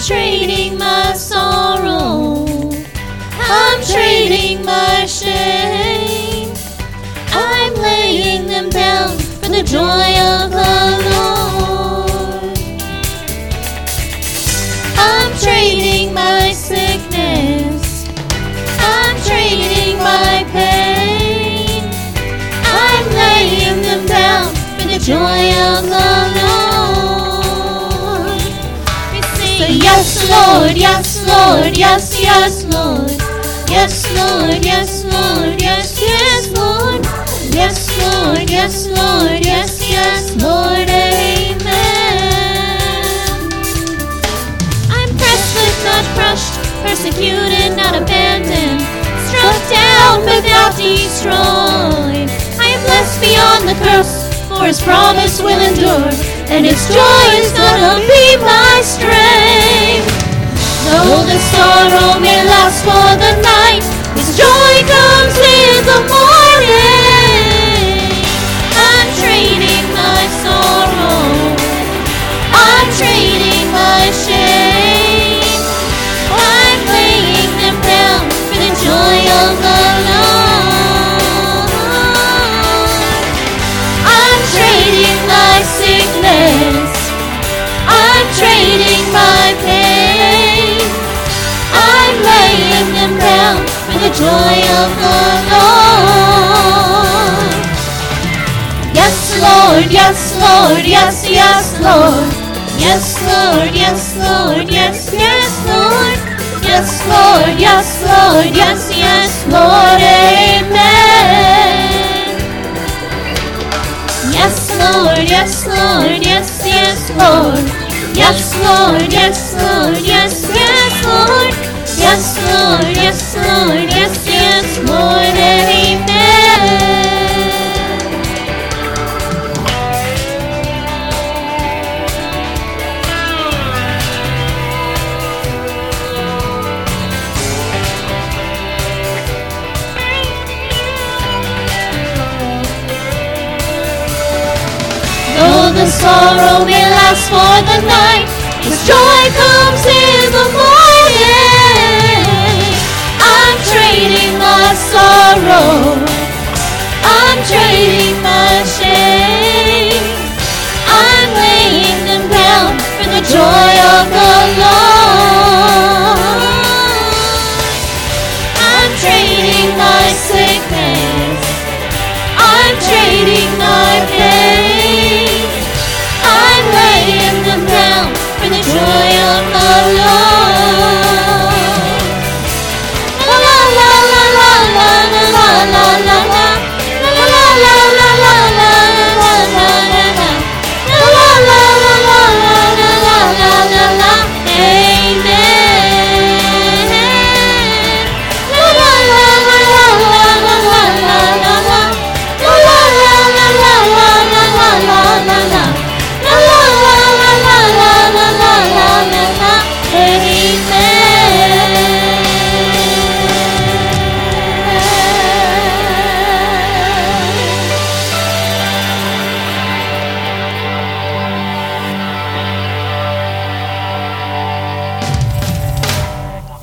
trading my sorrow. I'm trading my shame. I'm laying them down for the joy of the Lord. I'm trading my sickness. I'm trading my pain. I'm laying them down for the joy of the Lord. We sing, yes, Lord, yes, Lord, yes, yes, Lord. Yes, Lord, yes, Lord, yes, yes, Lord. Yes, Lord, yes, Lord, yes, yes, Lord, amen. I'm pressed but not crushed, persecuted, not abandoned, struck down but not destroyed. I am blessed beyond the curse, for his promise will endure, and his joy is gonna be my strength. Though the sorrow may last for the night, his joy comes with the morning. I'm trading my sorrow. I'm trading my shame. I'm laying them down for the joy of the Lord. I'm trading my sickness. I'm trading my pain. I'm laying them down for the joy of the Lord. Yes, Lord, yes, Lord, yes, yes, Lord. Yes, Lord, yes, Lord, yes, yes, Lord. Yes, Lord, yes, Lord, yes, yes, Lord, amen. Yes, Lord, yes, Lord, yes, yes, Lord. Yes, Lord, yes, Lord, yes, yes, Lord. Yes, Lord, yes, Lord, yes, yes, Lord, amen. Though the sorrow may last for the night, his joy comes